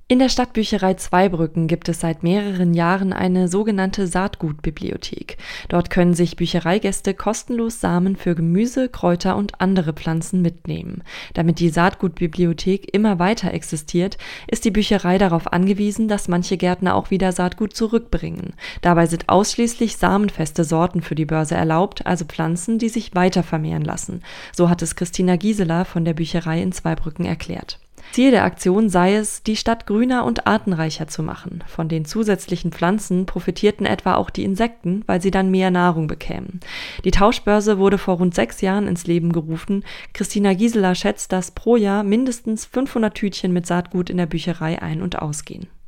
In der Stadtbücherei Zweibrücken gibt es seit mehreren Jahren eine sogenannte Saatgutbibliothek. Dort können sich Büchereigäste kostenlos Samen für Gemüse, Kräuter und andere Pflanzen mitnehmen. Damit die Saatgutbibliothek immer weiter existiert, ist die Bücherei darauf angewiesen, dass manche Gärtner auch wieder Saatgut zurückbringen. Dabei sind ausschließlich samenfeste Sorten für die Börse erlaubt, also Pflanzen, die sich weiter vermehren lassen. So hat es Christina Gieseler von der Bücherei in Zweibrücken erklärt. Ziel der Aktion sei es, die Stadt grüner und artenreicher zu machen. Von den zusätzlichen Pflanzen profitierten etwa auch die Insekten, weil sie dann mehr Nahrung bekämen. Die Tauschbörse wurde vor rund 6 Jahren ins Leben gerufen. Christina Gieseler schätzt, dass pro Jahr mindestens 500 Tütchen mit Saatgut in der Bücherei ein- und ausgehen.